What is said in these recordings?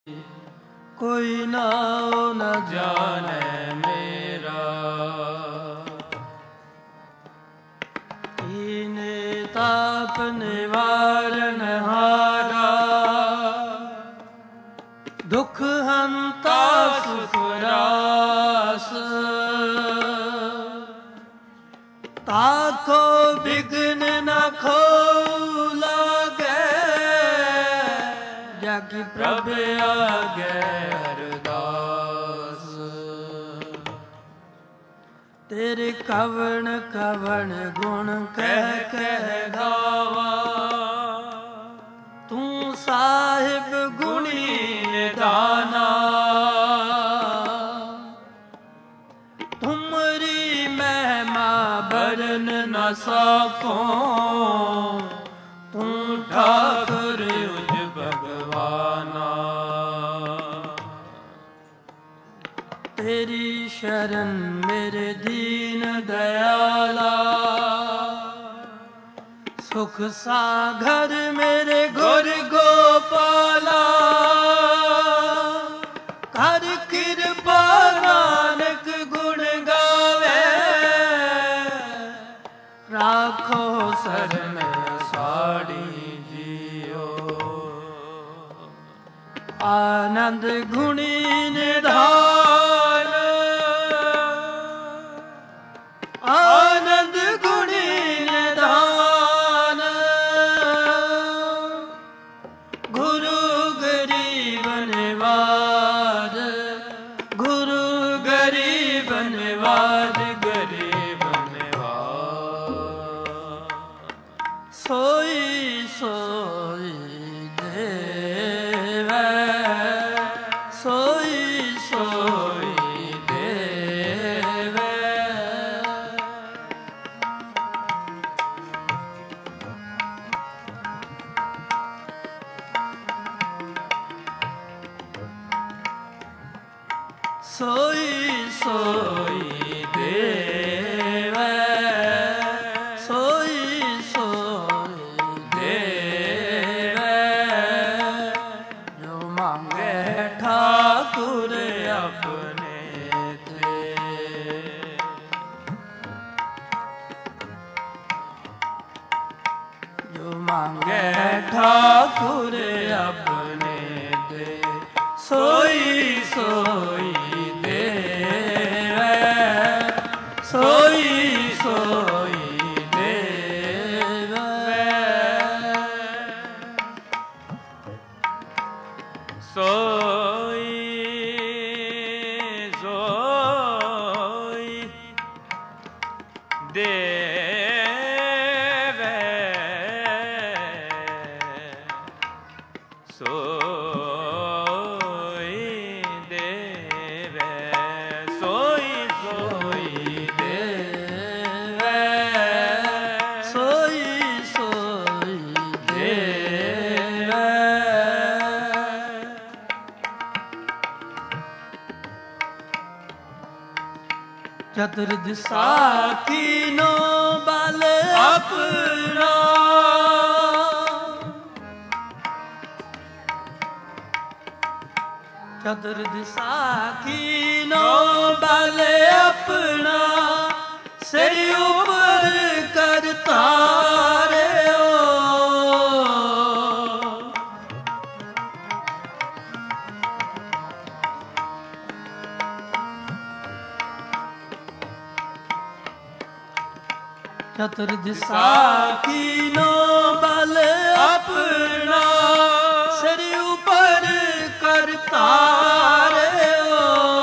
कोई नाव न जाने मेरा, कीने ताप निवारण हारा, दुख हंता सुख रास, ताको बिघ्न न खो लागे, जग प्रभ आगे अरदास। तेरे कवण कवण गुण कह कह गावा, तू साहिब गुणी निदाना, तुमरी महिमा बरन न सको, तू ठाकुर उज भगवाना। तेरी शरण मेरे दीन दयाला, सुख सागर मेरे गुर गोपाला, कर कृपा नानक गुण गावे, राखो शरण साड़ी जियो। आनंद गुणी निधान, आनंद गुणी निधान, गुरु गरीब निवाज, गुरु गरीब निवाज, गरीब निवाज। सोई सोई देवै, सोई सोई देवै। सोई सोई देवै, सोई सोई देवै, जो मांगे ठाकुर अपने ते। जो मांगे ठाकुर अपने ते, सोई सोई देवै, सोई सोई देवै। सोई सोई देवै, सोई देवै, सोई सोई देवै, सोई सोई देवै। चतुर्दिशा कीनो बल अपना, चतुर्दिशा कीनो बल अपना, सिर ऊपर कर तारे ओ। चतुर्दिशा कीनो बल अपना, सिर ऊपर कर तारे ओ।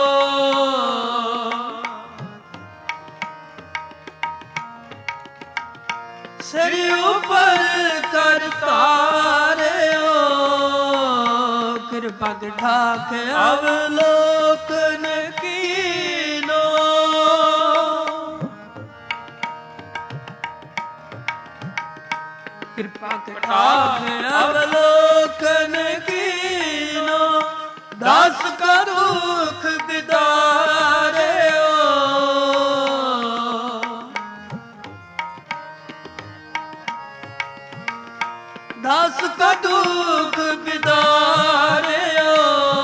सिर ऊपर कर तारे ओ। कृपा ठाक अवलोकन कीनो, कृपा ठाक अवलोकन कीनो, दास का दुख बिदारे ओ। दास का दुख बिदारे ओ।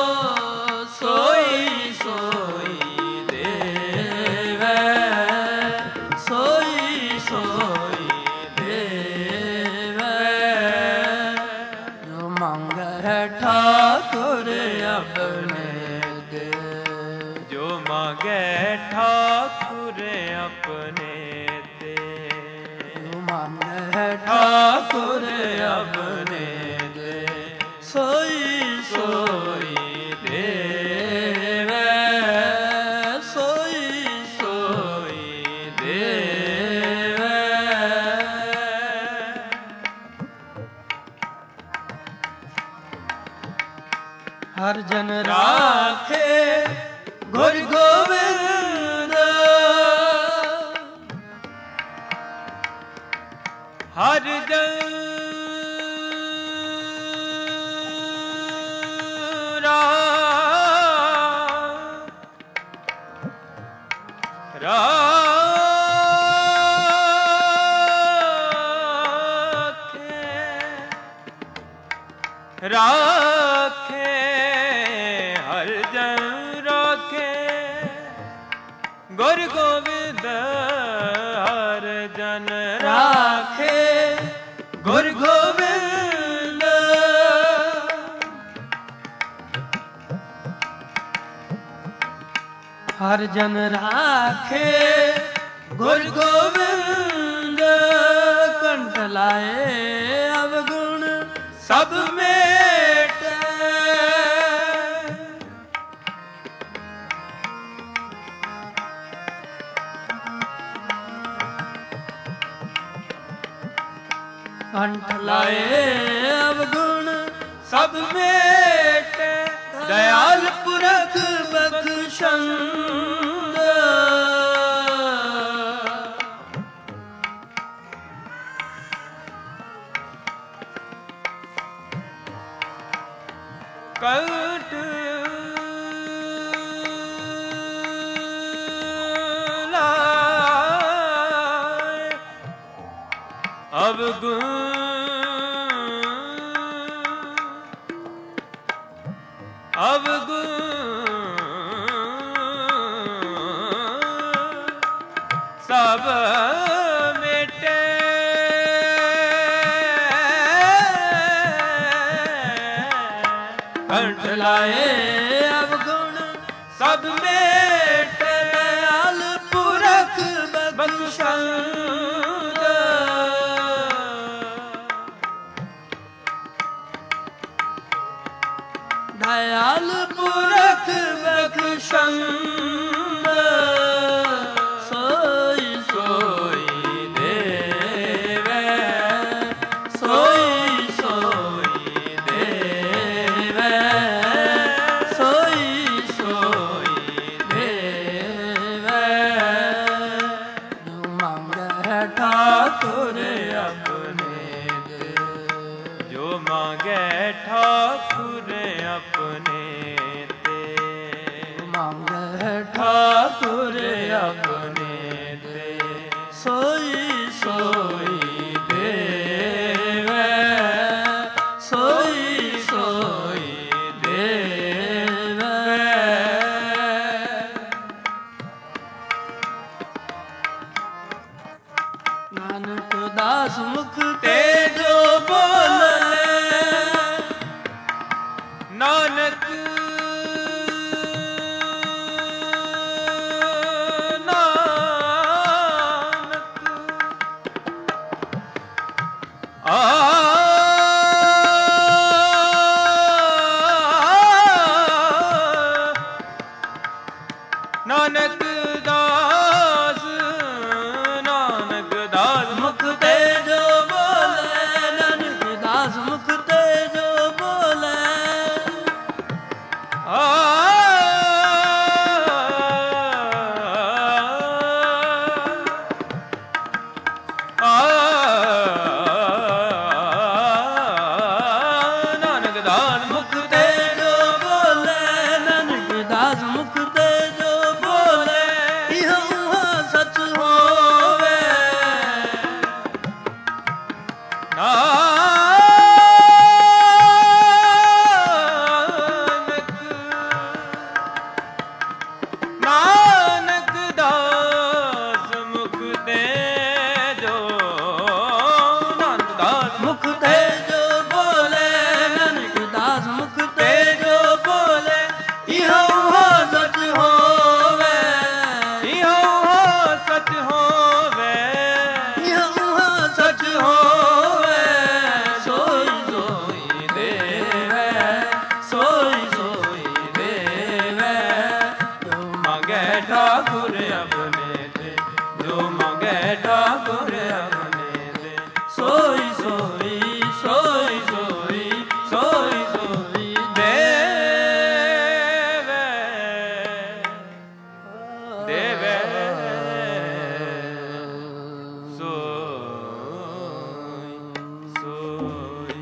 ਆਪਣੇ ਤੇ। ਜੋ ਮੰਗੈ ਠਾਕੁਰ ਆਪਣੇ ਤੇ। ਜੋ ਮੰਗੈ ਠਾਕੁਰ ਆਪਣੇ ਤੇ, ਸੋਈ ਸੋਈ ਦੇਵੈ, ਸੋਈ ਸੋਈ ਦੇਵੈ। ਹਰ ਜਨ ਰਾਖੇ ਗੁਰ ਗੋਬਿੰਦ, ਹਰ ਜਨ ਰਾਖੇ, ਹਰ ਜਨ ਰਾਖੇ ਗੁਰ ਗੋਬਿੰਦ, ਹਰ ਜਨ ਰਾਖੇ ਗੁਰ ਗੋਬਿੰਦ। ਹਰ ਜਨ ਰਾਖੇ ਗੁਰ ਗੋਬਿੰਦ, ਕੰਠ ਲਾਏ ਅਵਗੁਣ ਸਭ ਮੇਟੈ। ਕੰਠ ਲਾਏ ਅਵਗੁਣ ਸਭ ਮੇਟੈ, ਦਇਆਲ ਪੁਰਖ ਬਖਸ਼ੰਦ। ਕੰਠ ਲਾਏ ਅਵਗੁਣ, ਅਵਗੁਣ ਸਭ ਮੇਟੇ। ਕੰਠ ਲਾਏ ਅਵਗੁਣ ਸਭ ਮੇਟੈ, ਦਇਆਲ ਪੁਰਖ ਬਖਸ਼ੰਦ। ਦਇਆਲ ਪੁਰਖ ਬਖਸ਼ੰਦ, ਸੋਈ ਸੋਈ ਦੇਵੈ, ਸੋਈ ਸੋਈ ਦੇਵੈ, ਸੋਈ ਸੋਈ ਦੇਵੈ। ਜੋ ਮੰਗੈ ਠਾਕੁਰ ਆਪਣੇ ਤੇ, ਜੋ ਮੰਗੈ ਠਾਕੁਰ ਆਪਣੇ ਤੇ। ਮੰਗੈ ठाकुर अपने दे, जो मांगे ठाकुर अपने दे। सोई सोई सोई सोई सोई सोई देवे देवे सोई सोई।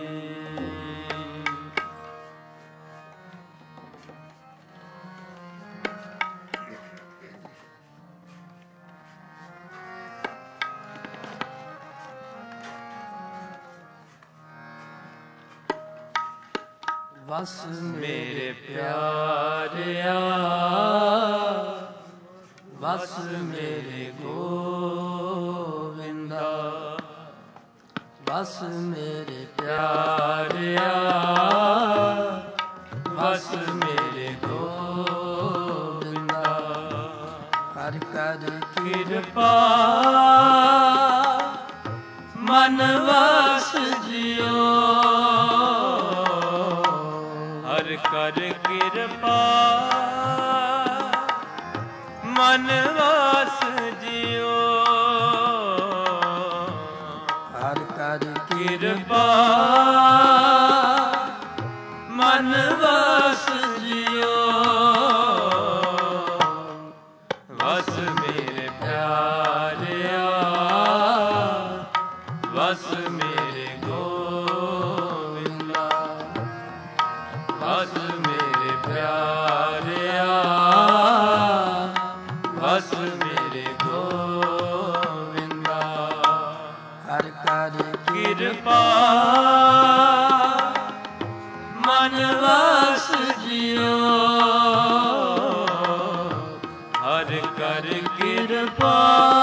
बस मेरे प्यारिया बस मेरे गोविंदा बस मेरे प्यारिया बस मेरे गोविंदा कर कर कृपा मन वास जियो कर कृपा मन वास जियो हर कर कृपा मन वास जियो बस मेरे प्यारिया बस मेरे गोविंदा बस मेरे प्यारिया बस मेरे गोविंदा हर कर कृपा मन वास जियो हर कर कृपा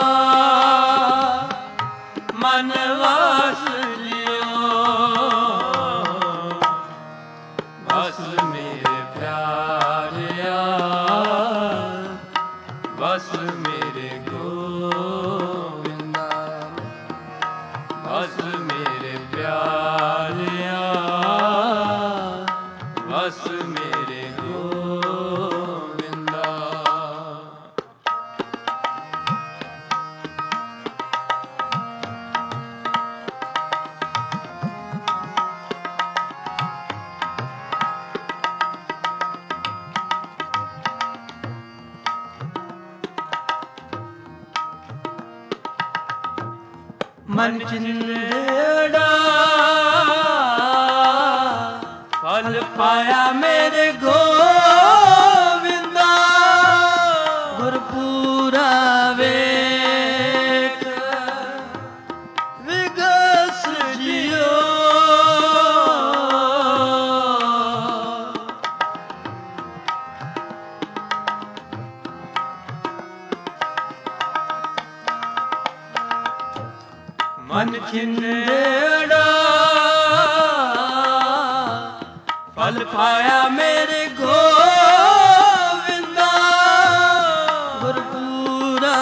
मन वास जियो बस मेरे प्यारिया बस मेरे गोविंदा बस मेरे प्यारिया बस मेरे गोविंदा। मन चिंदेड़ा फल पाया मेरे गोविंदा गुरपूरा वेख विगस जियो मन छिंदेड़ा फल पाया मेरे गोविंदा गुरपूरा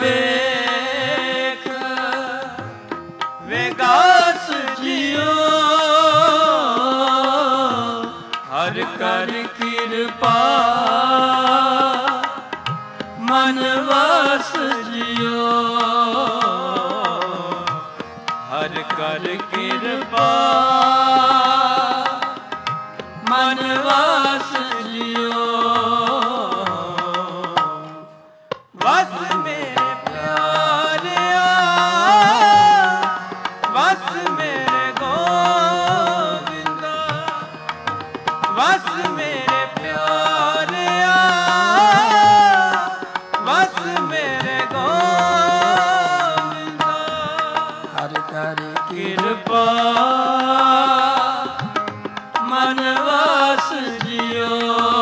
वेख विगास जियो हर कर कृपा मन वास जियो हर कर कृपा मन वास जियो बस मेरे प्यारिया बस मेरे गोविंदा बस मेरे प्यारिया बस मेरे गोविंदा हर कर कृपा मन वास जियो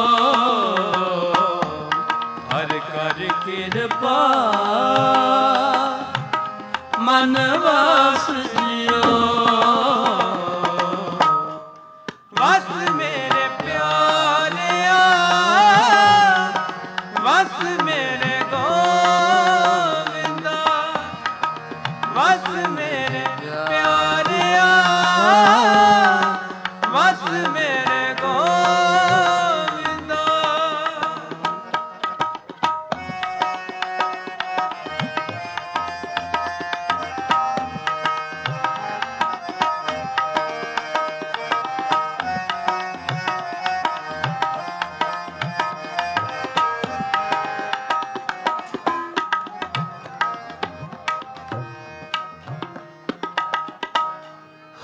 हर कर कृपा मन वास जियो बस मेरे प्यारिया बस मेरे गोविंदा बस मेरे प्यारिया बस मेरे गोविंदा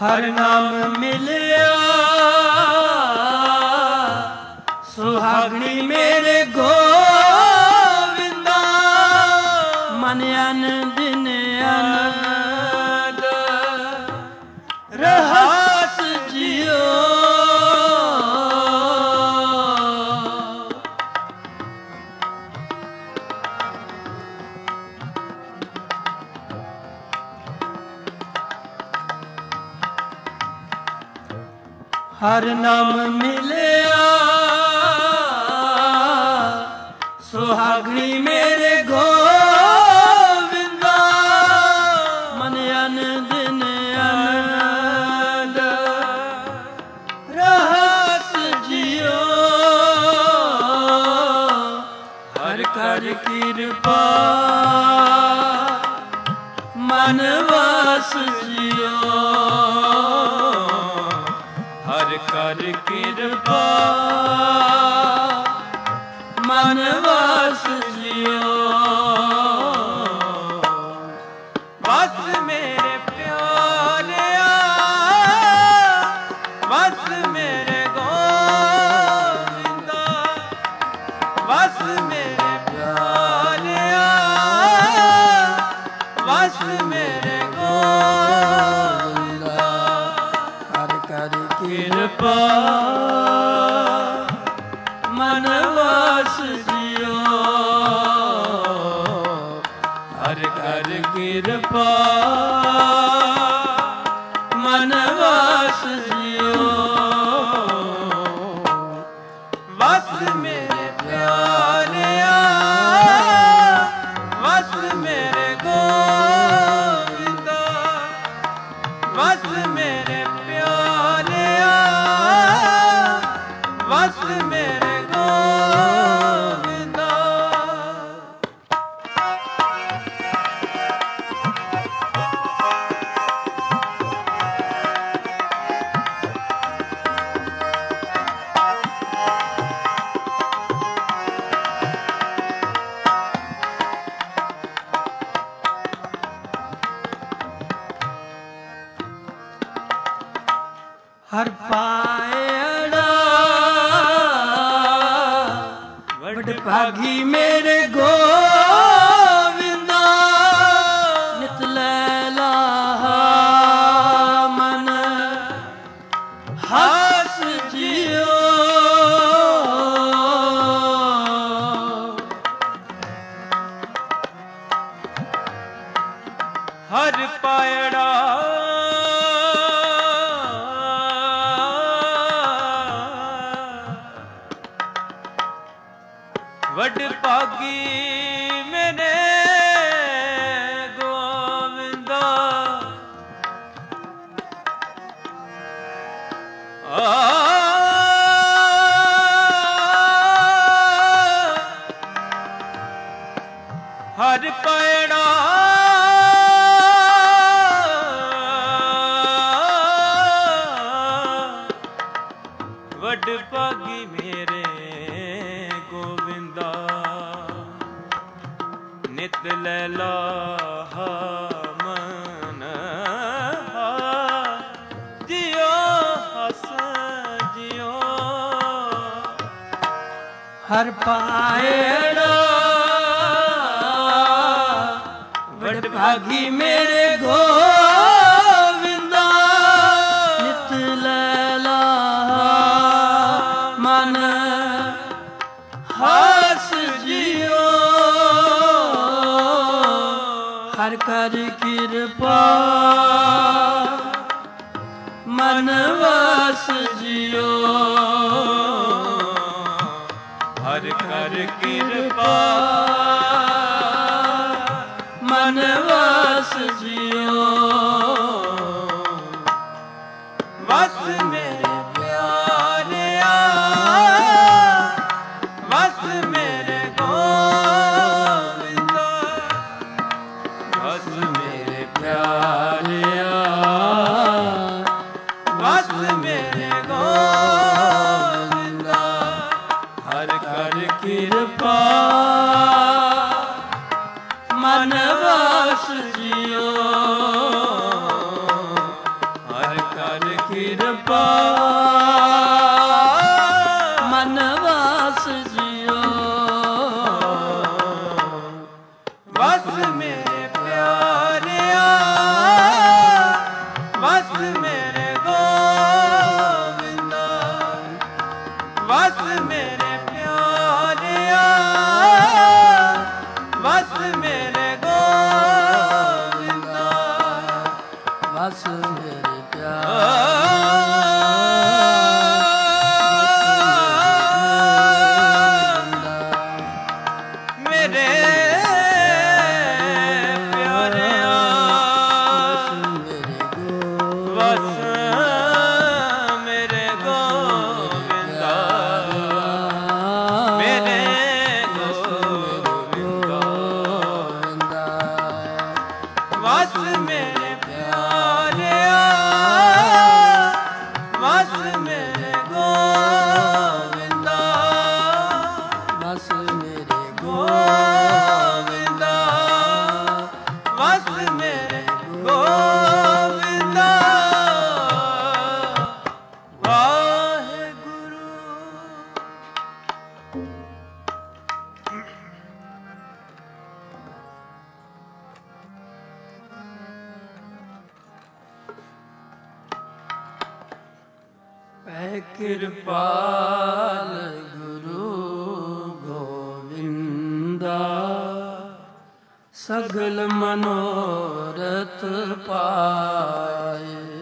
ਹਰ ਨਾਮ ਮਿਲਿਆ ਸੁਹਾਗਣੀ ਮੇਰੇ ਗੋਵਿੰਦਾ ਮਨ ਅਨ ਦਿਨ ਅਨੰਦ ਰਹਤ ਜਿਉ ਹਰ ਨਾਮ ਮਿਲਿਆ ਸੁਹਾਗਣੀ ਮੇਰੇ ਗੋਵਿੰਦਾ ਮਨ ਅਨ ਦਿਨ ਅਨੰਦ ਰਹਤ ਜਿਉ ਹਰ ਕਰ ਕਿਰਪਾ ਮਨ ਵਸ ਜਿਉ ਹਰ ਕਰ ਕਿਰਪਾ ਮਨ ਵਸ ਜਿਉ ਵਸ ਮੇਰੇ ਪਿਆਰਿਆ ਵਸ ਮੇਰੇ ਗੋਵਿੰਦਾ ਵਸ ਮੇਰੇ ਪਿਆਰਿਆ ਵਸ ਮੇਰੇ ਗੋਵਿੰਦਾ ਹਰ ਕਰ ਕਿਰਪਾ ਮਨ ਵਸ ਜਿਉ ਹਰ ਕਰ ਕਿਰਪਾ ਮਨ ਵਸ ਜਿਉ ਵਸ ਮੇਰੇ ਪਿਆਰਿਆ ਵਸ ਮੇਰੇ ਗੋਵਿੰਦਾ ਵਸ ਮੇਰੇ ਪਿਆਰਿਆ ਵਸ ਮੇਰੇ ਗੋਵਿੰਦਾ ਹਰ ਪਾਇੜਾ ਵਡ ਭਾਗੀ ਮੇਰੇ ਗੋਵਿੰਦਾ ਨਿਤ ਲੈਲਾ ਮਨ ਹਸ ਜਿਉ ਹਰ ਪਾਇੜਾ ਵਡ ਭਾਗੀ ਮੇਰੇ ਗੋਵਿੰਦਾ ਹਰ ਪੈੜਾ ਵਡ ਭਾਗੀ ਮੇਰੇ ਗੋਵਿੰਦਾ ਨਿਤ ਲੈਲਾ ਮਨ ਜਿਉ ਹਸ ਜਿਉ ਹਰ ਪਾਇੜਾ ਵਡ ਭਾਗੀ ਮੇਰੇ ਗੋਵਿੰਦਾ ਨਿਤ ਲੈਲਾ ਮਨ ਹਸ ਜਿਉ ਹਰ ਕਰ ਕਿਰਪਾ ਮਨ ਵਸ ਜਿਉ ਹਰ ਕਰ ਕਿਰਪਾ ਮਨ ਵਸ ਜਿਉ ਵਸ ਮੇਰੇ ਪਿਆਰਿਆ ਵਸ ਮੇਰੇ ਗੋਵਿੰਦਾ ਵਸ ਮੇਰੇ ਪਿਆਰਿਆ ਵਸ ਮੇਰੇ ਗੋਵਿੰਦਾ ਹਰ ਕਰ ਕਿਰਪਾ ਮਨ ਵਸ ਜਿਉ ਹਰ ਵਸ ਜਿਓ ਵਸ ਮੇਰੇ ਪਿਆਰਿਆ ਵਸ ਮੇਰੇ ਗੋਵਿੰਦਾ ਵਸ ਮੇਰੇ ਪਿਆਰਿਆ ਵਸ ਮੇਰੇ ਗੋਵਿੰਦਾ ਵਸ ਮੇਰੇ ਪਿਆਰ ਕਿਰਪਾਲ ਗੁਰੂ ਗੋਵਿੰਦਾ ਸਗਲ ਮਨੋਰਥ ਪਾਏ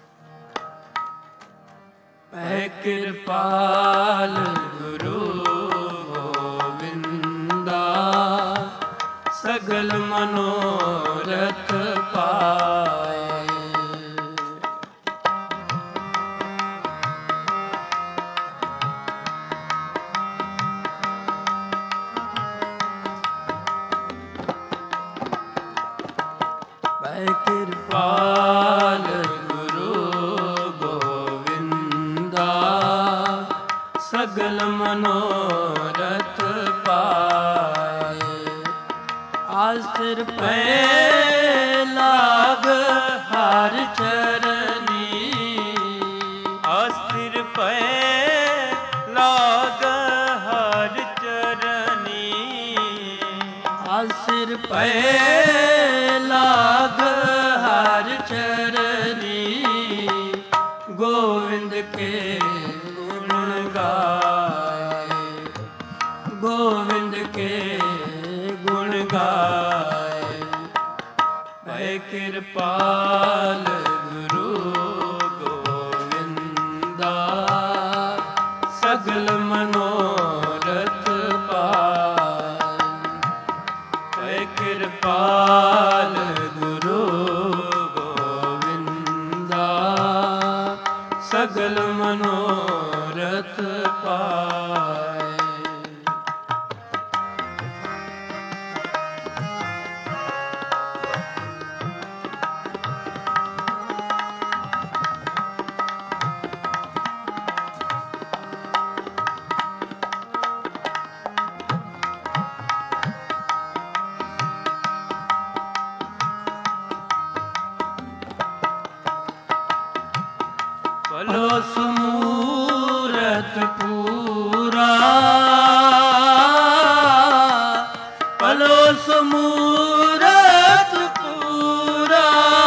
ਪੈ ਕਿਰਪਾਲ ਗੁਰੂ ਗੋਵਿੰਦਾ ਸਗਲ ਮਨੋਰਥ ਪਾਏ ਕਿਰਪਾਲ ਗੁਰੂ ਗੋਵਿੰਦਾ ਸਗਲ ਮਨੋਰਥ ਪਾਏ ਆਸਰ ਪੈ ਲਾਗ ਹਰ ਚਰਨੀ ਆਸਰ ਪੈ ਲਾਗ ਹਰ ਚਰਨੀ ਆਸਰ ਪੈ ਲਾਗ ਹਰ ਚਰਨੀ ਗੋਵਿੰਦ ਕੇ ਗੁਣ ਗਾਏ ਗੋਵਿੰਦ ਕੇ ਗੁਣ ਗਾਏ ਪੈ ਕਿਰਪਾਲ ਗੁਰੂ ਗੋਵਿੰਦਾ ਸਗਲ ਮਨੋਰਥ ਪਾਏ ਪੈ ਕਿਰਪਾਲ ਸਗਲ ਮਨੋਰਥ ਪਾਏ ਭਲੋ ਸਮੂਰਤ ਪੂਰਾ ਭਲੋ ਸਮੂਰਤ ਪੂਰਾ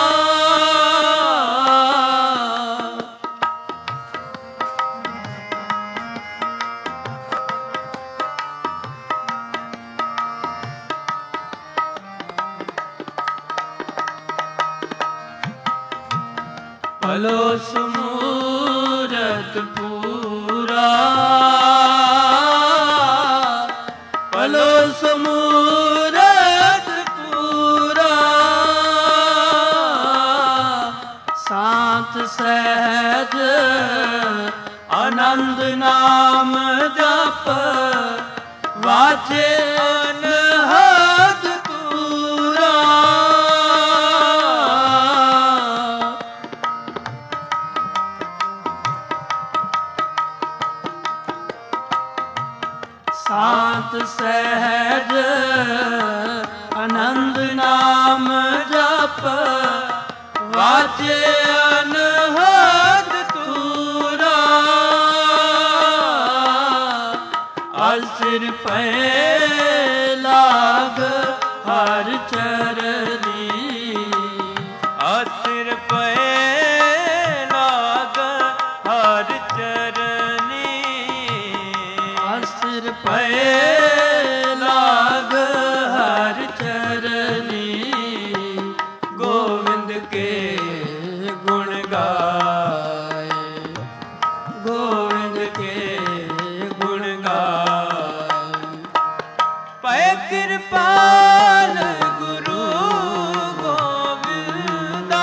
ਭਲੋ ਸਮੂਰਤ ਪੂਰਾ ਭਲੋ ਸਮੂਰਤ ਪੂਰਾ ਸਾਤ ਸਹਿਜ ਆਨੰਦ ਨਾਮ ਜਪ ਵਾਚੇ ਅਨਹਦ ਤੂਰਾ ਸਾਤ ਸਹਿਜ ਆਨੰਦ ਨਾਮ ਜਪ ਵਾਚੇ ਅਨਹਦ ਤੂਰਾ ਅਸਿਰ ਪਏ ਲਾਗ ਹਰ ਚਰਨੀ ਅਸਿਰ ਪਏ ਲਾਗ ਹਰ ਚਰਨੀ ਅਸਿਰ ਪਏ ਲਾਗ ਹਰ ਚਰਨੀ ਗੋਵਿੰਦ ਕੇ ਗੁਣ ਗਾਏ ਗੋਵਿੰਦ ਕੇ ਗੁਣ ਗਾਏ ਪਏ ਕਿਰਪਾਲ ਗੁਰੂ ਗੋਬਿੰਦਾ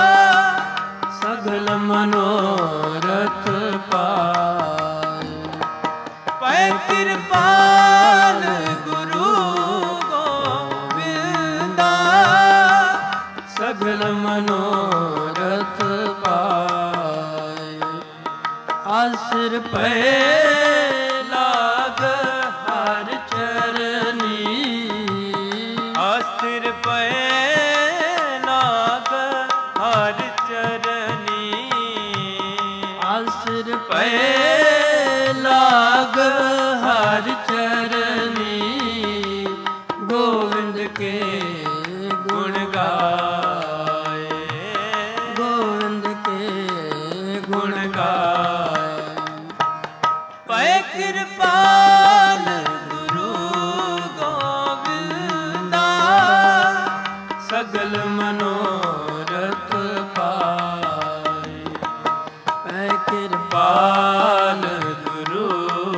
ਸਗਲ ਮਨੋਰਥ ਪਾਏ ਪਏ ਕਿਰਪਾਲ ਗੁਰੂ ਗੋਬਿੰਦਾ ਸਗਲ ਮਨੋਰਥ ਪਾਏ ਆਸਿਰ ਪਏ ਲਾਗ ਹਰ ਚਰਨੀ ਅਸਿਰ ਪਏ ਲਾਗ ਹਰ ਚਰਨੀ ਆਸਿਰ ਪਏ ਲਾਗ ਹਰ ਚਰਨੀ ਗੋਵਿੰਦ ਕੇ ਗੁਣ ਗਾਏ ਗੋਵਿੰਦ ਕੇ ਗੁਣ ਗਾਏ ਪਏ ਕਿਰਪਾਲ ਗੁਰੂ ਗੋਬਿੰਦਾ ਸਗਲ ਮਨੋਰਥ ਪਾਏ ਪੈ ਕਿਰਪਾਲ ਗੁਰੂ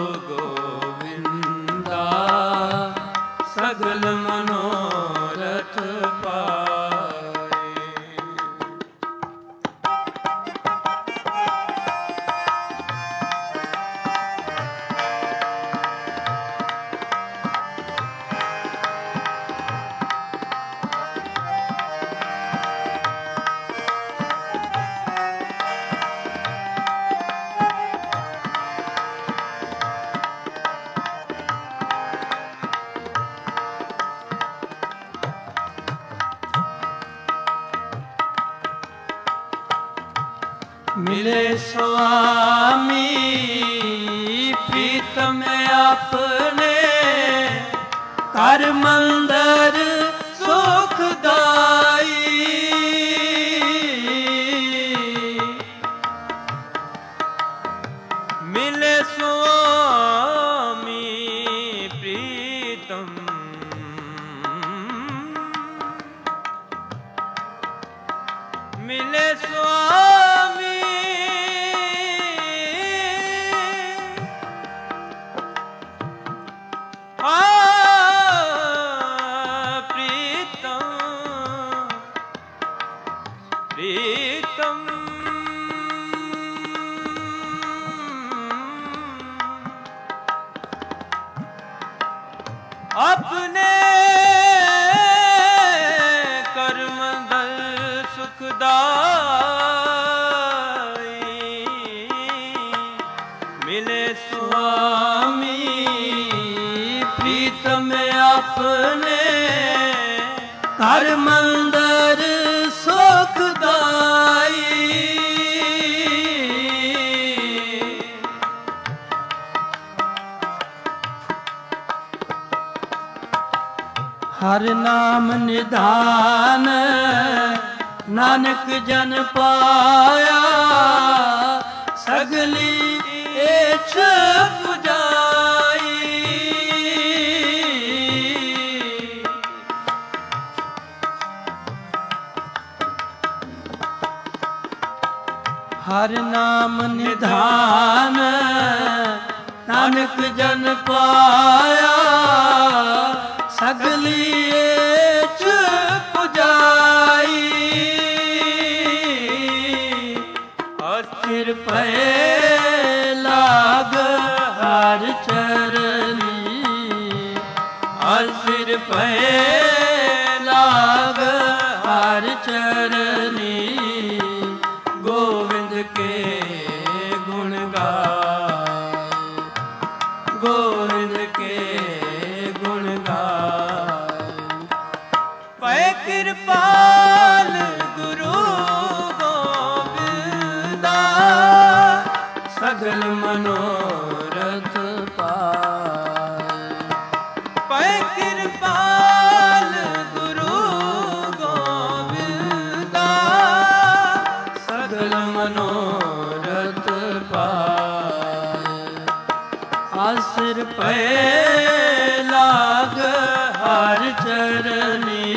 ਗੋਬਿੰਦਾ ਸਗਲ ਮਨੋਰਥ ਪਾਏ मिले स्वामी प्रीतम अपने कर मंदर सुखदाई मिले स्वामी प्रीतम मिले स्वामी प्रीतम अपने कर्म दल सुखदाई मिले स्वामी प्रीतम अपने कर मंदर सुखदाई हर नाम निधान नानक जन पाया सगली एछ पुजाई हर नाम निधान नानक जन पाया सगली एछ पुजाई अस्थिर पए लाग हर चरनी अस्थिर पए लाग हर चरनी गोविंद के गुण गाए गोविंद के गुण गाए पए कृपाल गुरु गोविंदा सगल मनोरथ पाए ਸਿਰ ਪਏ ਲਾਗ ਹਰ ਚਰਨੀ,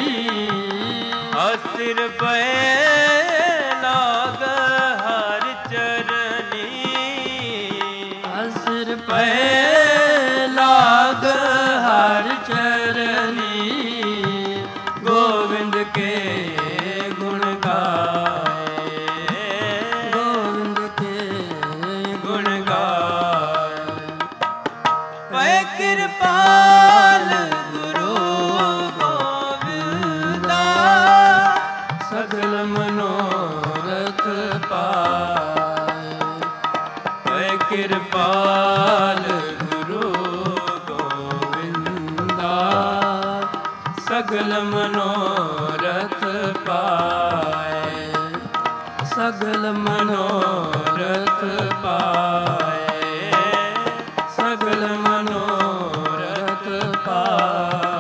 ਸਿਰ ਪਏ ਲਾਗ ਹਰ ਚਰਨੀ, ਸਿਰ ਪਏ ਲਾਗ ਹਰ ਚਰਨੀ, ਗੋਵਿੰਦ ਕੇ ਗੁਣ ਗਾਏ, ਗੋਵਿੰਦ ਕੇ ਗੁਣ ਗਾਏ। ਪਏ ਕਿਰਪਾਲ ਗੁਰੂ ਗੋਬਿੰਦਾ, ਸਗਲ ਮਨੋਰਥ ਪਾਏ। ਪਏ ਕਿਰਪਾਲ ਗੁਰੂ ਗੋਬਿੰਦਾ, ਸਗਲ ਮਨੋਰਥ ਪਾਏ, ਸਗਲ ਮਨੋਰਥ ਪਾਏ, ਸਗਲ ਮਨੋਰਥ ਪਾਏ।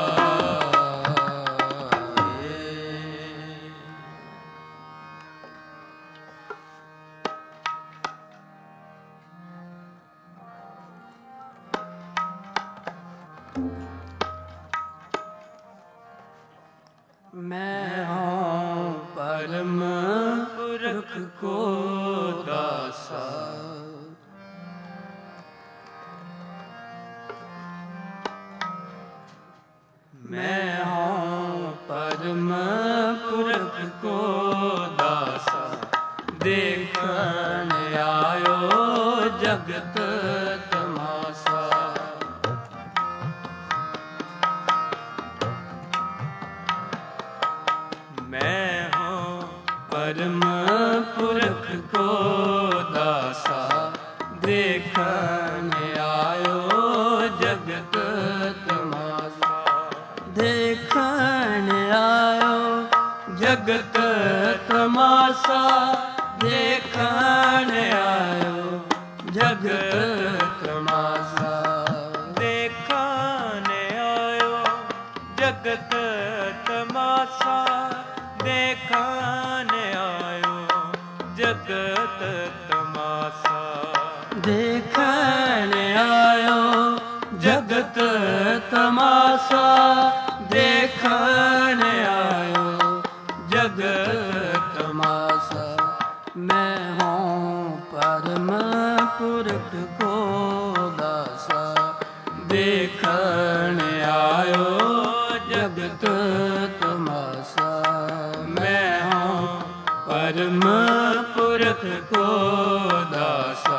ਮੈਂ ਹਾਂ ਪਰਮ ਪੁਰਖ ਕੋ ਦਾਸਾ, ਮੈਂ ਹਾਂ ਪਰਮ ਪੁਰਖ ਕੋ ਦਾਸਾ, ਦੇਖਣ ਆਇਓ ਜਗਤ ਤਮਾਸਾ। ਮੈਂ ਹਾਂ ਪਰਮ ਪੁਰਖ ਕੋ ਦਾਸਾ, ਦੇਖਣ ਆਇਓ ਜਗਤ ਤਮਾਸਾ। ਦੇਖਣ ਆਇਓ ਜਗਤ ਤਮਾਸਾ, ਦੇਖਣ ਆਇਓ ਜਗਤ ਤਮਾਸਾ। ਦੇਖਣ ਆਇਓ ਜਗਤ ਤਮਾਸਾ, ਦੇਖਣ ਆਇਓ ਜਗਤ ਤਮਾਸਾ। ਦੇਖਣ ਆਇਓ ਜਗਤ ਤਮਾਸਾ, ਦੇਖਣ ਆਇਓ ਜਗਤ ਤਮਾਸਾ। ਮੈਂ ਹਾਂ ਪਰਮ ਪੁਰਖ ਕੋ ਦਾਸਾ, ਦੇਖਣ ਆਇਓ ਜਗਤ ਤਮਾਸਾ। ਮੈਂ ਹਾਂ ਪਰਮ ਪੁਰਖ ਕੋ ਦਾਸਾ,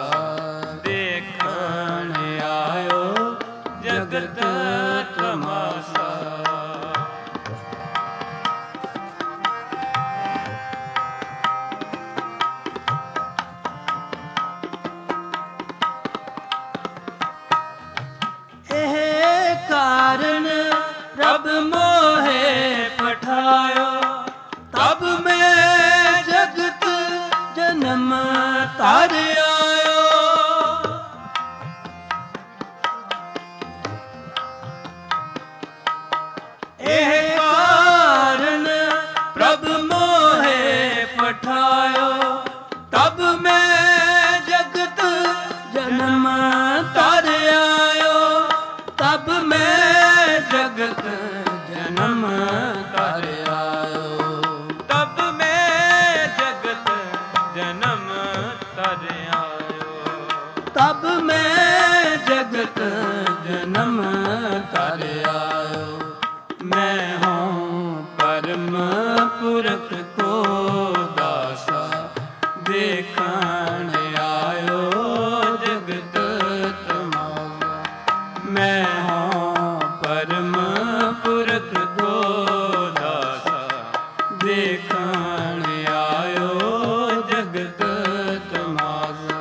ਦੇਖਣ ਆਇਓ ਜਗਤ ਤਮਾਸਾ। ਇਹ ਕਾਰਨ ਪ੍ਰਭ ਮੋਹੇ ਪਠਾਇਓ, ਤਬ ਮੈਂ ਜਗਤ ਜਨਮ ਧਰ ਆਇਓ। ਇਹ ਕਾਰਨ ਪ੍ਰਭ ਮੋਹੇ ਪਠਾਇਓ, ਤਬ ਮੈਂ ਜਗਤ ਜਨਮ ਧਰ ਆਇਓ। ਤਬ ਮੈਂ ਜਗਤ ਜਨਮ ਧਰ ਆਇਓ। ਤਬ ਮੈਂ ਜਗਤ ਜਨਮ ਧਰ ਆਇਓ। ਤਬ ਮੈਂ ਜਗਤ ਜਨਮ ਧਰ ਆਇਓ। ਮੈਂ ਹਾਂ ਪਰਮ ਪੁਰਖ ਕੋ ਦਾਸਾ, ਦੇਖਣ ਆਇਓ ਜਗਤ ਤਮਾਸਾ। ਮੈਂ ਹਾਂ ਪਰਮ ਪੁਰਖ ਕੋ ਦਾਸਾ, ਦੇਖਣ ਆਇਓ ਜਗਤ ਤਮਾਸਾ।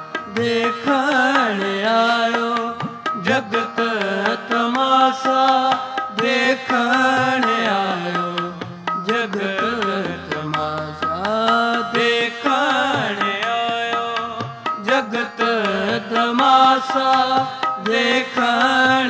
ਦੇਖਣ ਆਇਓ ਜਗਤ ਤਮਾਸਾ, ਦੇਖਣ ਆਇਓ ਜਗਤ ਤਮਾਸਾ। ਦੇਖਣ ਆਇਓ ਜਗਤ ਤਮਾਸਾ, ਦੇਖਣ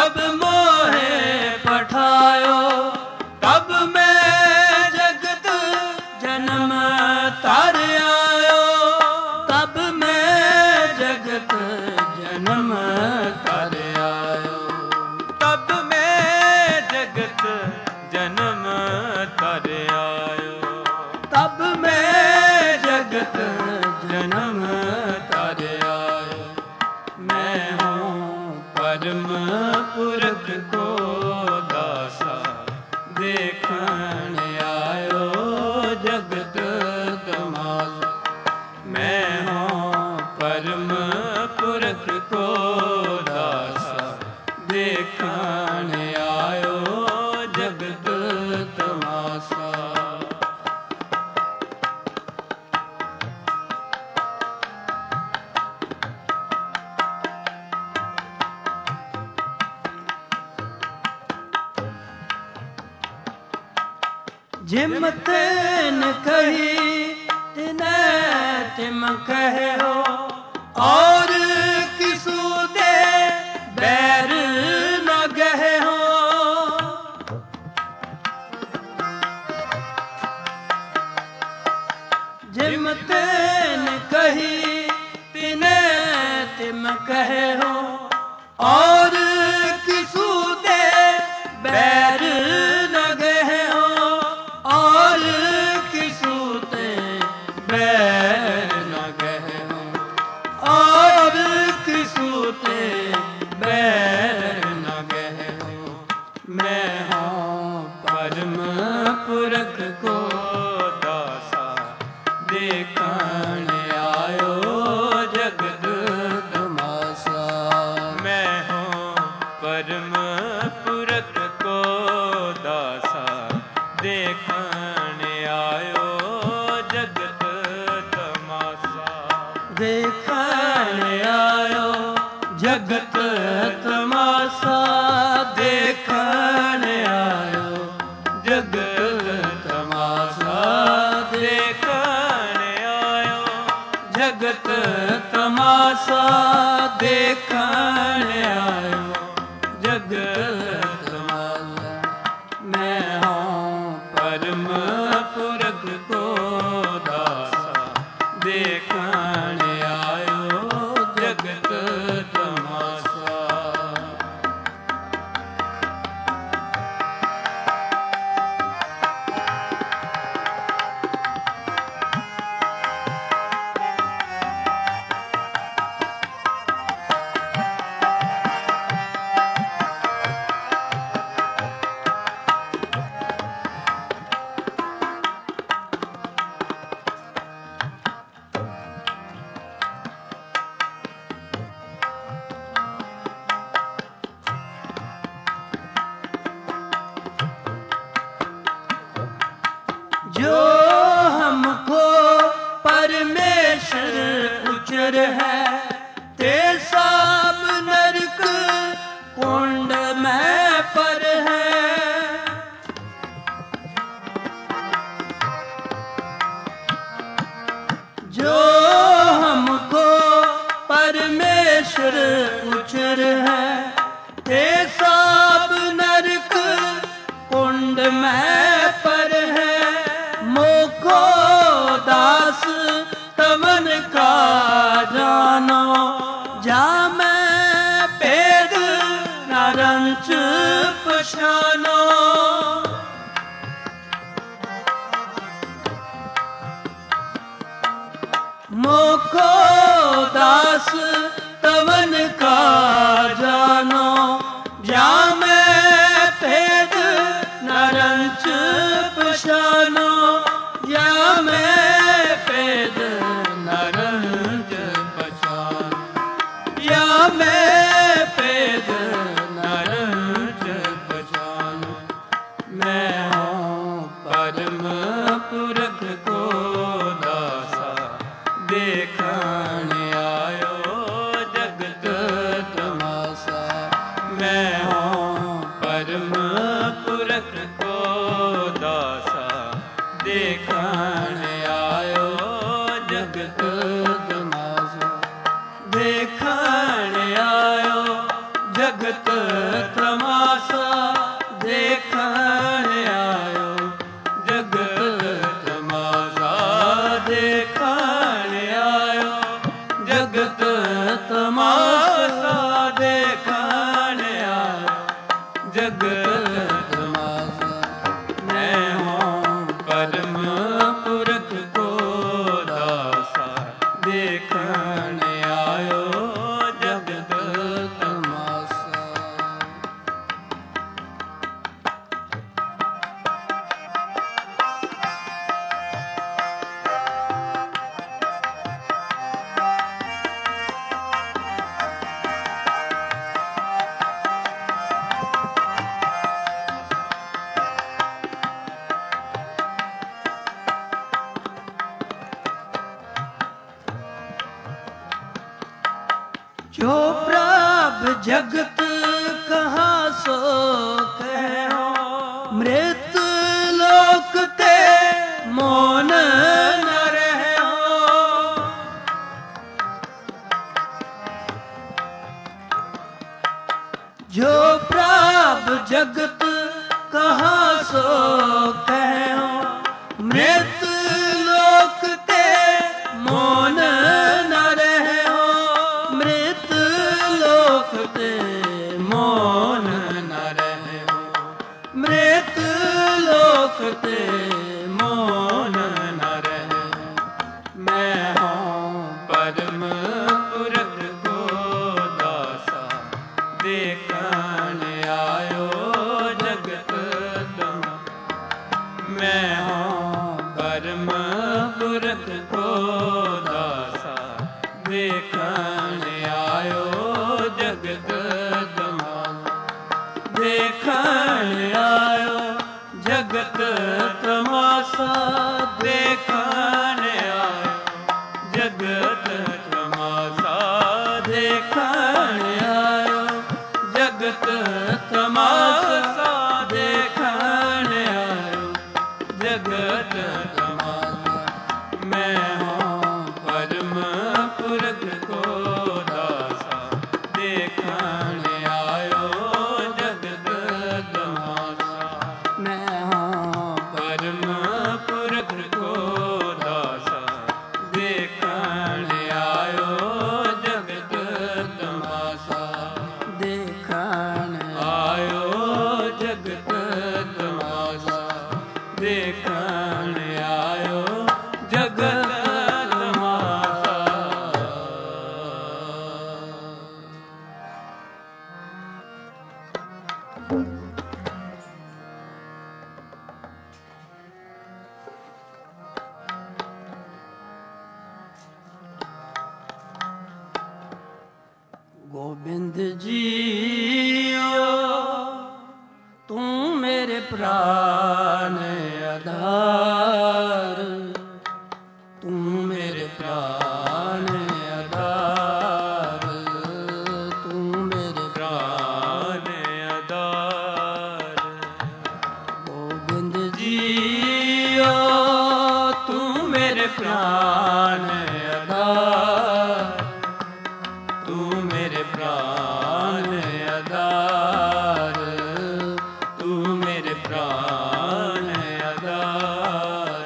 तब मोहे पठायो, तब मैं जगत जन्म तर आयो, तब मैं जगत जन्म तर आयो, तब मैं जगत जन्म तर आयो, तब मैं जगत जन्म तर आयो। मैं हूँ परम पुरख को दासा, देखण आयो जगत तमाशा। मैं हूँ परम पुरख को दासा, देखण आयो जगत तमाशा। जिम तेन कही तिने तिम कहो, और किसु दे बैर न गहो। जिम तेन कही तिने तिम कहो, और किसु दे बैर न गहो, और किसु ते बैर न गहो, और किसु ते बैर न गहो। मैं हूँ परम पुरख को दासा, देखण आयो जगत तमाशा। मैं हूँ परम पुरख को दासा, देखण आयो जगत तमाशा। देखण आयो जगत तमाशा, देखण आयो जगत तमाशा, देखण आयो जगत तमाशा, देखण आयो जगत तमाशा। मैं हूँ परम पुरख को दासा, देखण आयो जगत तमाशा। जो हमको परमेश्वर उचर है, ते सब नरक कुंड में पर है। जो हमको परमेश्वर उचर है, ते सब नरक कुंड में पर है। मोको दास तमन का जानो, जा मैं भेद न रंच पछानो। मोको दास तवन का जानो, जा मैं भेद न रंच पछानो, या मैं भेद न रंच पछानो, या मैं भेद न रंच पछानो। मैं हूँ परम पुरख को दासा, देखण आयो जगत तमाशा। मैं हूँ परम पुरख को दासा, देखण आयो जगत तमाशा। देखण आयो जगत जगत कहाँ सो कहो, मृत लोक ते मौन न रहो। जो प्राप जगत कहाँ सो कहो, मृत लोक ते मौन न रहो, मृत लोक ते मौन न रहो, मृत लोक ते मौन न रहो। मैं हूँ परम पुरख को दासा, देखन आयो जगत दमा। मैं हूँ परम पुरख को दासा, देखन आयो जगत दमा। देखन आयो जगत तमाशा, देखन आयो जगत तमाशा, देखन आयो जगत तमाशा, देखन आयो जगत तमाशा। मैं हूँ परम पुरख को दासा, देखन आयो जगत तमाशा। मैं हूँ परम पुरख को दासा, देखन आयो जगत तमाशा। देखन आयो जगत तमाशा, देखन आयो जगत तमाशा। गोविंद जीओ तू मेरे प्राण आधार, तू मेरे प्राण आधार, तू मेरे प्राण आधार। गोविंद जीओ तू मेरे प्राण आधार, तू मेरे प्राण आधार, तू मेरे प्राण आधार।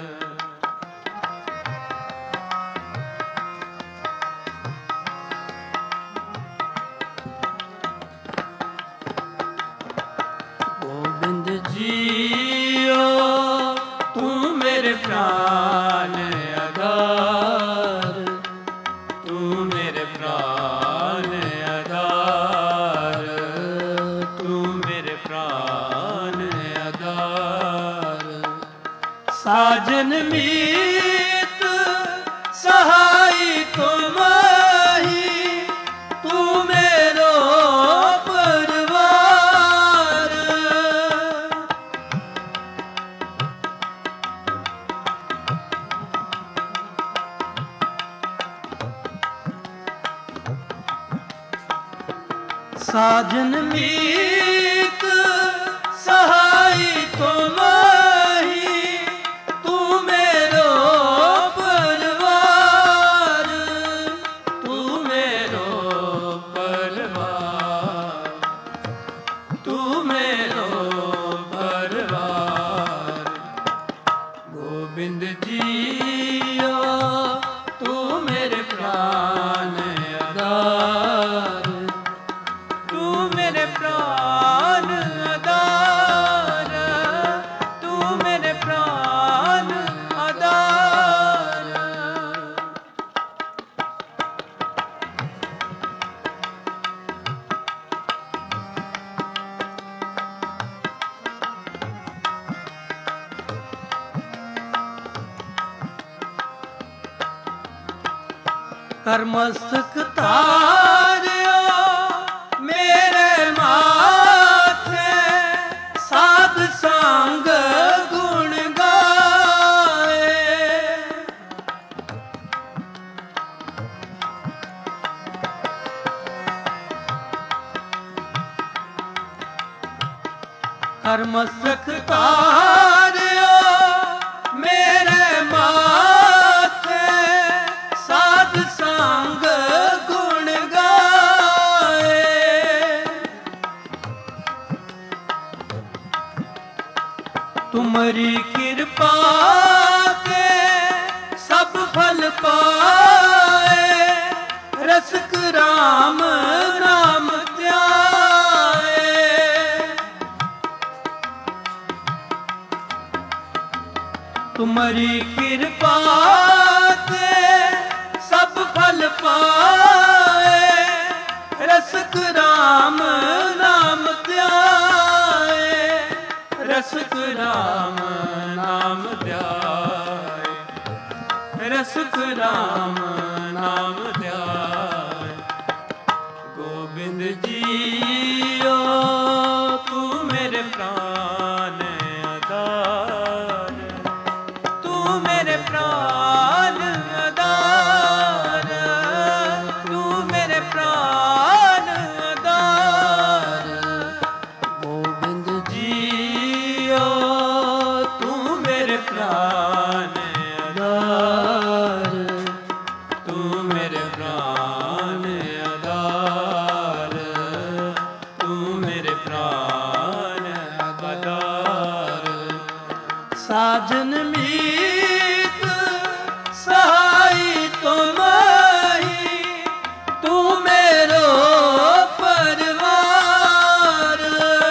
गोविंद जीओ तू मेरे प्राण आधार, तू मेरे प्राण आधार, तू मेरे प्राण आधार। साजन मीत सहाय तुम ही, तू मेरो परिवार। साजन मीत सहाय तुम ही, तू मेरो परिवार, तू मेरो परिवार, तू मेरो परिवार। गोविंद जीओ तू मेरे प्राण आधार, तू मेरे प्राण आधार, तू मेरे प्राण आधार। करमस्तक तारियो मेरे माथे, साध संग गुण गाए। ਹਰ ਮਸਤਕ ਤਾਰਿਓ ਮੇਰੇ ਮਾਥੇ, ਸਾਧ ਸੰਗ ਗੁਣ ਗਾਏ। ਤੁਮਰੀ ਕਿਰਪਾ ਕੇ ਸਭ ਫਲ ਪਾਏ, ਰਸਕ ਰਾਮ ਨਾਮ ਧਿਆਏ। ਤੁਮਰੀ ਕਿਰਪਾ ਤੇ ਸਭ ਫਲ ਪਾਏ, ਰਸਕ ਰਾਮ ਨਾਮ ਧਿਆਏ, ਰਸਕ ਰਾਮ ਨਾਮ ਧਿਆਏ, ਰਸਕ ਰਾਮ ਨਾਮ ਧਿਆਏ। ਗੋਬਿੰਦ ਜੀਓ ਤੂੰ ਮੇਰੇ ਪ੍ਰਾਨ ਆਧਾਰ, ਤੂੰ ਮੇਰੇ ਪ੍ਰਾਨ ਆਧਾਰ, ਤੂੰ ਮੇਰੇ ਪ੍ਰਾਨ ਆਧਾਰ। ਗੋਬਿੰਦ ਜੀਓ ਤੂੰ ਮੇਰੇ ਪ੍ਰਾਨ ਆਧਾਰ, ਤੂੰ ਮੇਰੇ ਪ੍ਰਾਨ ਆਧਾਰ, ਤੂੰ ਮੇਰੇ ਪ੍ਰਾਨ ਆਧਾਰ। ਸਾਜਨ ਮੀਤ ਸਹਾਈ ਤੁਮਹੀ, ਤੂੰ ਮੇਰੋ ਪਰਵਾਰ।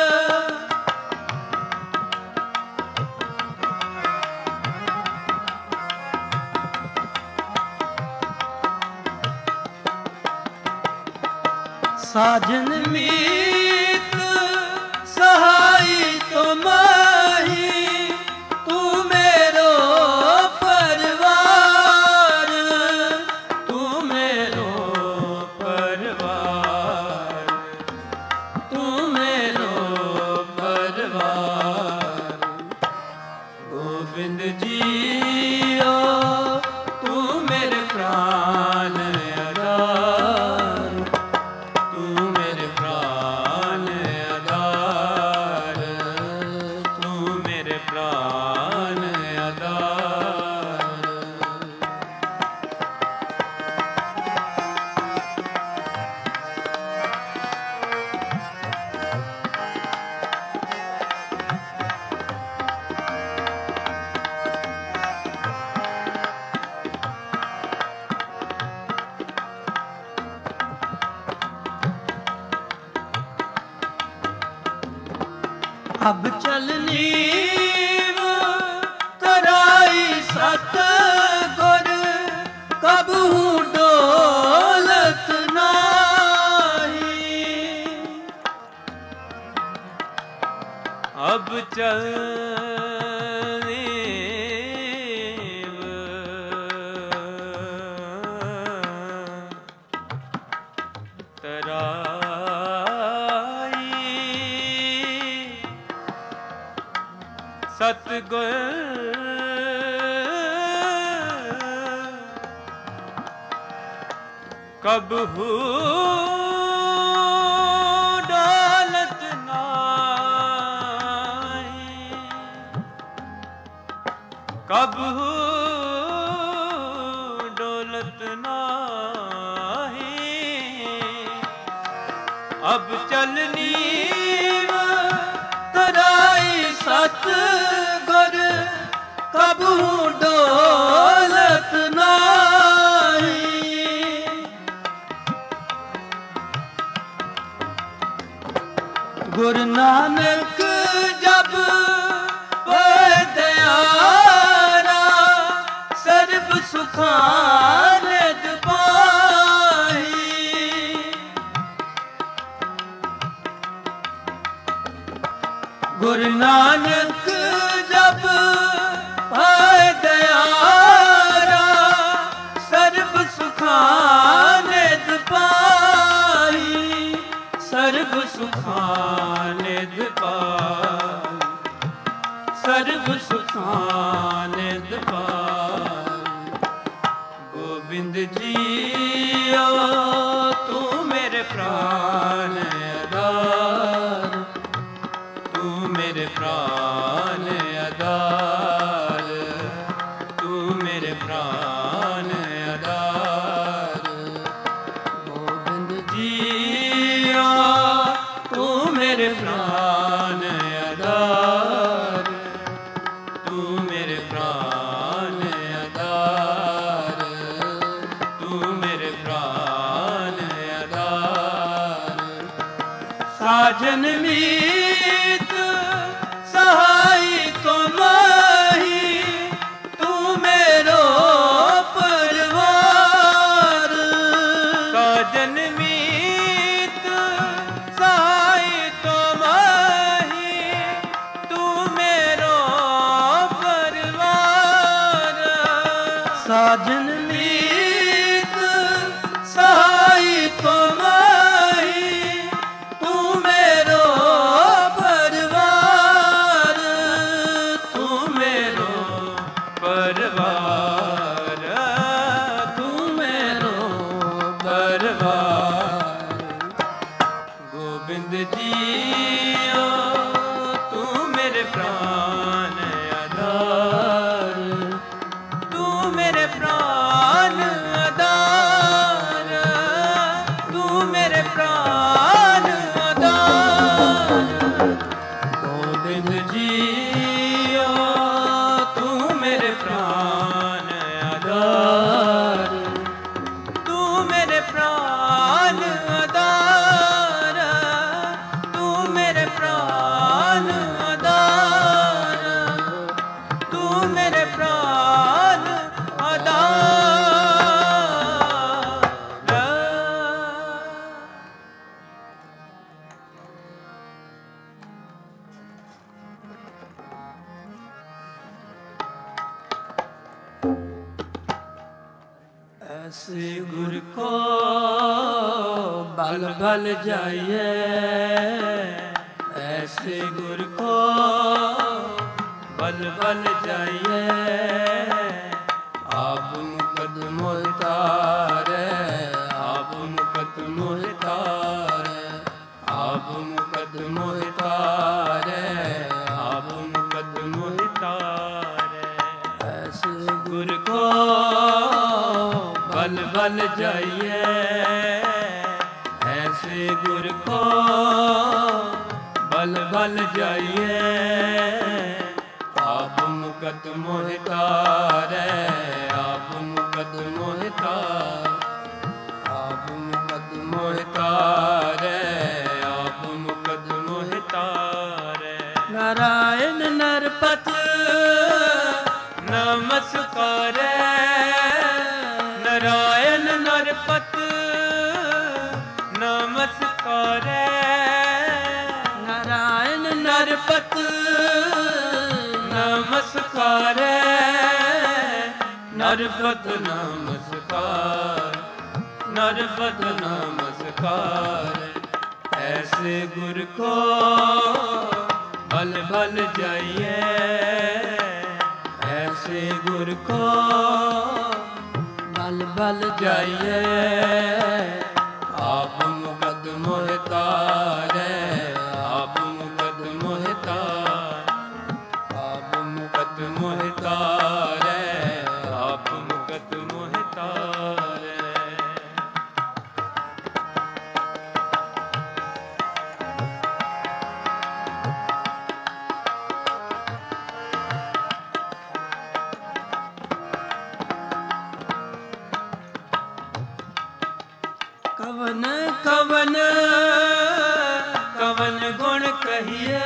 ਸਾਜਨ ਮੀਤ ਸਹਾਈ ਤੁਮਹੀ, ਤੂੰ ਮੇਰੋ ਪਰਵਾਰ, ਤੂੰ ਮੇਰੋ ਪਰਵਾਰ, ਤੂੰ ਮੇਰੋ ਪਰਵਾਰ। ਗੋਬਿੰਦ ਜੀਓ ਤੂੰ ਮੇਰੇ ਪ੍ਰਾਨ ਆਧਾਰ, ਤੂੰ ਮੇਰੇ ਪ੍ਰਾਨ ਆਧਾਰ, ਤੂੰ ਮੇਰੇ ਪ੍ਰਾਨ ਆਧਾਰ। ਅਬ ਚਲਨੀਵ ਤਰਾਈ ਸਤ ਗੁਰ, ਕਬਹੂ ਡੋਲਤ ਨਾਹੀ। ਅਬ ਚਲਨੀਵ ਸਤਿਗੁਰ ਕਬਹੂ ਡੋਲਤ ਨਾਹੀ, ਕਬਹੂ ਡੋਲਤ ਨਾਹੀ। ਅਬ ਚਲਨੀ ਤਰਾਈ ਸਤ ਗੁਰ, ਕਬਹੂ ਡੋਲਤ ਨਾਹੀ। ਗੁਰ ਨਾਨਕ ਜਬ ਹੋਏ ਦਿਆਰਾ, ਸਰਬ ਸੁਖਾਂ ਨਿਧ ਪਾਈ। ਗੁਰ ਨਾਨਕ ਜਬ ਹੋਏ ਦਿਆਰਾ, ਸਰਬ ਸੁਖਾਂ ਨਿਧ ਪਾਈ, ਸਰਬ ਸੁਖਾਂ ਨਿਧ ਪਾਈ, ਸਰਬ ਸੁਖਾਂ ਨਿਧ ਪਾਈ। ਗੋਬਿੰਦ ਜੀਓ ਤੂੰ ਮੇਰੇ ਪ੍ਰਾਨ ਆਧਾਰ, ਤੂੰ ਮੇਰੇ साजन मीत सहाय तुम ही, तू मेरो परिवार। साजन मीत सहाय तुम ही, तू मेरो परिवार। साजन मीत सहाय तुम ही, तू मेरो परिवार। तू मेरो परिवार, तू मेरो परिवार। गोविंद जियो तू मेरे प्राण आधार, तू मेरे प्राण आधार, तू मेरे प्राण आधार। गोविंद जियो तू मेरे प्राण आधार, तू मेरे प्राण आधार, तू मेरे प्राण आधार, तू मेरे प्राण आधार। ऐसे गुर को बल बल जाइए, ऐसे गुर को बल बल जाइए। आप मुकदम उतारे, आप मुकदम उतारे, आप मुकदम उतारे, आप मुकदम उतारे। ऐसे गुर को बल बल जाइए, ऐसे गुर को बल बल जाइए। आप मुकत मोहितारे, आप मुकत मोहितार, आप मुकत मोहितारे, आप मुकत मोहितारे। नारायण नरपत नमस्कारे, नारायण नरपत नमस्कारे। नारायण नरपत नमस्कारे, नरपत नमस्कार, नरपत नमस्कार। ऐसे गुर को बल बल जाइए, ऐसे गुर को बल बल जाइए। आप मुकद मोहितारे, आप मुकद मोहितार, आप मुकद मोहितारे, आप मुकद मोहितारे। कवन कवन कवन गुण कहिए,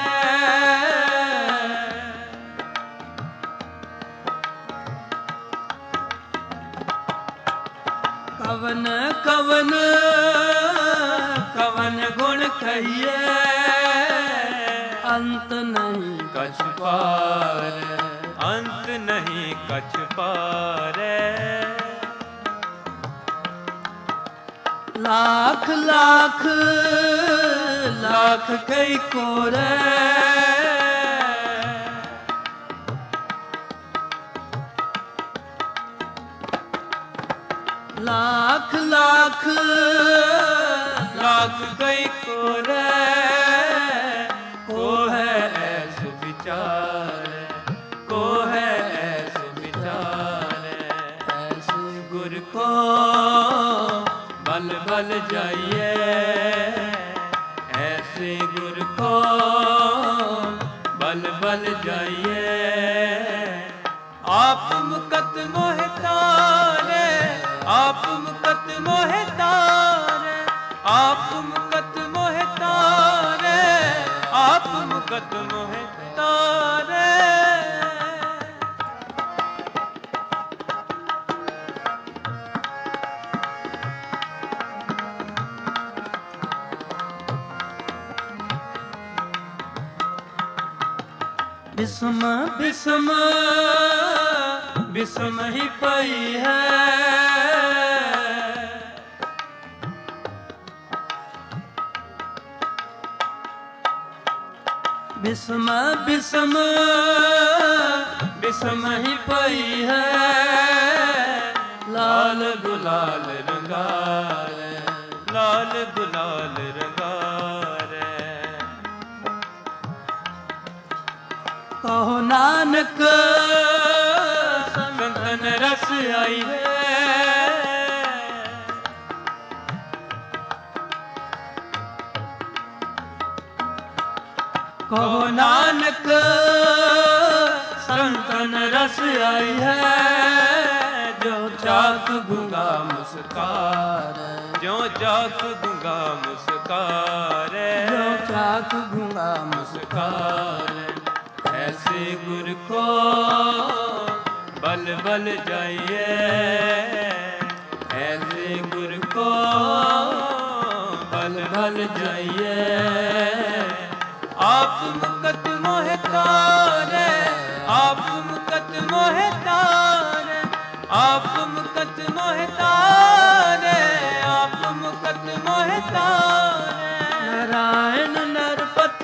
कवन कवन कवन गुण कहिए। अंत नहीं कछ पार, अंत नहीं कछ पारे। लाख लाख लाख कई कोरे, लाख लाख लाख कई कोरे। को है ऐसो विचार, को है ऐसो विचार। ऐसे गुर को बल बल जाइए, ऐसे गुर को बल बल जाइए। आप मुकत मोहितारे, आप मुकत मोहितारे, आप मुकत मोहितारे। ਮੁਕਤ ਮੋਹਿ ਤਾਰੇ। ਬਿਸਮ ਬਿਸਮ ਬਿਸਮ ਹੀ ਪਈ ਹੈ, ਬਿਸਮ ਬਿਸਮ ਬਿਸਮ ਹੀ ਪਈ ਹੈ, ਲਾਲ ਗੁਲਾਲ ਰੰਗਾਰੇ, ਲਾਲ ਗੁਲਾਲ ਰੰਗਾਰੇ। ਕਹੋ ਨਾਨਕ ਸੰਤਨ ਰਸ ਆਈ ਹੈ, ਕਹੋ ਨਾਨਕ ਸੰਤਨ ਰਸ ਆਈ ਹੈ, ਜੋ ਚਾਕ ਗੁੰਗਾ ਮੁਸਕਾਰੇ, ਜੋ ਚਾਕ ਗੁੰਗਾ ਮੁਸਕਾਰੇ, ਜੋ ਚਾਕ ਗੁੰਗਾ ਮੁਸਕਾਰੇ। ऐसे गुर को बल बल जाइए, ऐसे गुर को बल बल जाइए। आप मुकत मोहि तारे, आप मुकत मोहि तारे, आप मुकत मोहि तारे, आप मुकत मोहि तारे। नारायण नरपत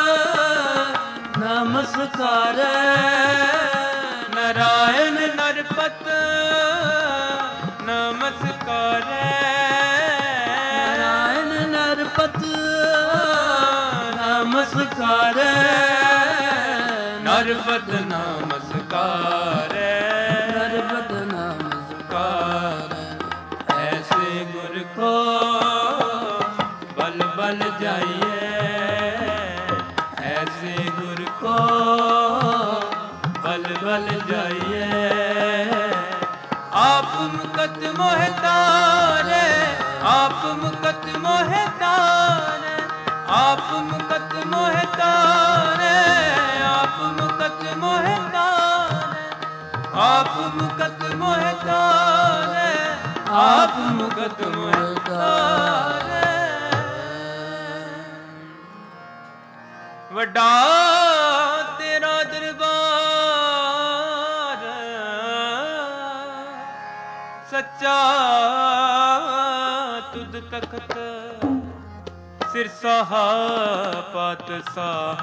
नमस्कार, नारायण नरपत नमस्कार, नारायण नरपत नमस्कार, नरपत नमस्कार, नरपत नमस्कार। ऐसे गुर को बल बल जाइए, ऐसे गुर को बल बल जाइए। आप मुकत मोहि तारे, आप मुकत मोहि तारे, आप मुकत मोहि तारे, आप मुकत मोहि तारे, आप मुकत मोहि तारे, आप मुकत मोहि तारे। ਵੱਡਾ ਤੇਰਾ ਦਰਬਾਰ, ਸੱਚਾ ਤੁਧ ਤਖਤ, ਸਿਰਸਾਹਾ ਪਾਤਸ਼ਾਹ,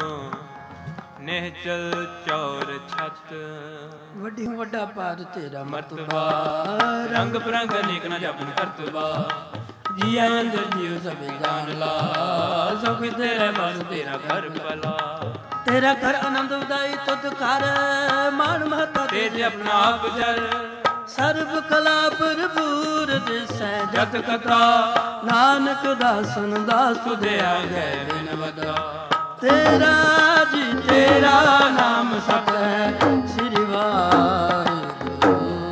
ਨਿਹਚਲ ਚੌਰ ਛਤ। ਵੱਡੀ ਵੱਡਾ ਪਾਰ ਤੇਰਾ ਮਰਤਬਾ, ਰੰਗ ਬਰੰਗ ਅਨੇਕ ਨਾ ਜਪਨ ਕਰਤਬਾ, ਜੀ ਅੰਦਰ ਜੀਉ ਸਭੇ ਜਾਣ ਲਾ, ਸੁਖ ਤੇਰੇ ਵਸ ਤੇਰਾ ਘਰ ਭਲਾ। ਤੇਰਾ ਘਰ ਆਨੰਦ ਉਦਾਈ ਤੁਧ ਘਰ, ਮਾਨ ਮਹਤਾ ਤੇਜ ਆਪਣਾ ਆਪ ਜਰ, ਸਰਬ ਕਲਾ ਭਰਪੂਰ ਦਿਸੈ ਜਤ ਕਥਾ, ਨਾਨਕ ਦਾਸਨ ਦਾਸ ਸੁਧਿਆ ਗਏ ਬਿਨ ਵਦਾ। ਤੇਰਾ ਜੀ ਤੇਰਾ ਨਾਮ ਸਤ ਹੈ, ਸ੍ਰੀ ਵਾਹਿਗੁਰੂ।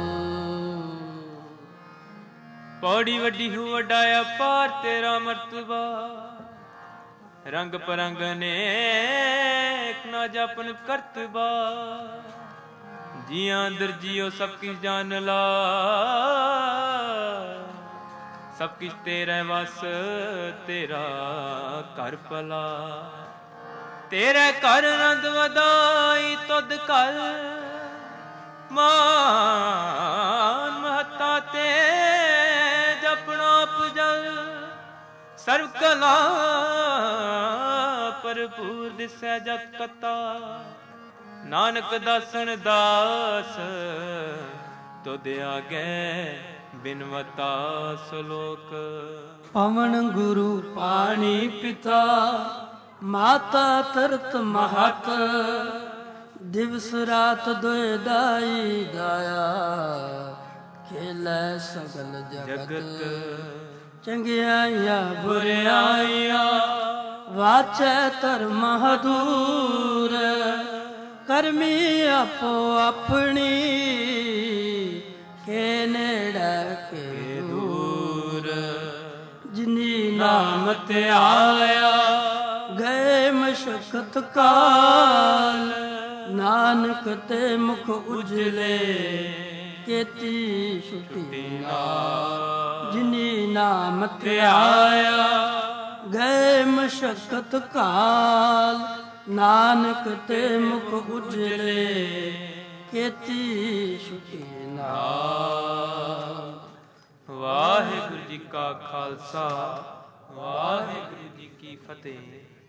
ਪੌੜੀ ਵੱਡੀ ਹੂ ਵੱਡਾ ਅਪਾਰ ਤੇਰਾ ਮਰਤਬਾ, ਰੰਗ ਪਰੰਗ ਅਨੇਕ ਨਾ ਜਪਨ ਕਰਤਬਾ, ਜੀਆਂ ਅੰਦਰ ਜੀਓ ਸਭ ਕਿਛ ਜਾਣ ਲਾ, ਸਭ ਕਿਛ ਤੇਰੇ ਵਸ ਤੇਰਾ ਘਰ ਭਲਾ। ਤੇਰੇ ਘਰ ਆਨੰਦ ਵਧਾਈ ਤੁਧ ਘਰ, ਮਾਨ ਮਹੱਤਾ ਤੇ ਜਪਣਾ ਪੁਜਲ, ਸਰਵ ਕਲਾ ਭਰਪੂਰ ਦਿਸੈ ਜਤ ਕਤਾ। ਨਾਨਕ ਦਾਸਨ ਦਾਸ ਤੁਧ ਆਗੇ ਬਿਨਵਤਾ ਸਲੋਕ। ਪਵਨ ਗੁਰੂ ਪਾਣੀ ਪਿਤਾ, ਮਾਤਾ ਤਰਤ ਮਹਤ, ਦਿਵਸ ਰਾਤ ਦੁਇ ਦਾਈ ਦਾਇਆ, ਖੇਲੇ ਸਗਲ ਜਗਤ। ਚੰਗਿਆਈਆਂ ਬੁਰਿਆਈਆਂ ਵਾਚੈ ਧਰਮ ਹਦੂਰ, ਕਰਮੀ ਆਪੋ ਆਪਣੀ, ਕੇ ਨੇੜੇ ਕੇ ਦੂਰ। ਜਿਨੀ ਨਾਮ ਤੇ ਆਇਆ, ਗਏ ਮਸ਼ਕ ਮਸ਼ਕਤ ਕਾਲ, ਨਾਨਕ ਤੇ ਮੁਖ ਉਜਲੇ, ਕੇਤੀ ਛੁਟੀ ਨਾਮ। ਜਿਨੀ ਨਾਮ ਧਿਆਇਆ, ਗਏ ਮਸ਼ਕਤ ਕਾਲ, ਨਾਨਕ ਤੇ ਮੁਖ ਉਜਲੇ, ਕੇਤੀ ਛੁਟੀ ਨਾਮ। ਵਾਹਿਗੁਰੂ ਜੀ ਕਾ ਖਾਲਸਾ, ਵਾਹਿਗੁਰੂ ਜੀ ਕੀ ਫਤਿਹ।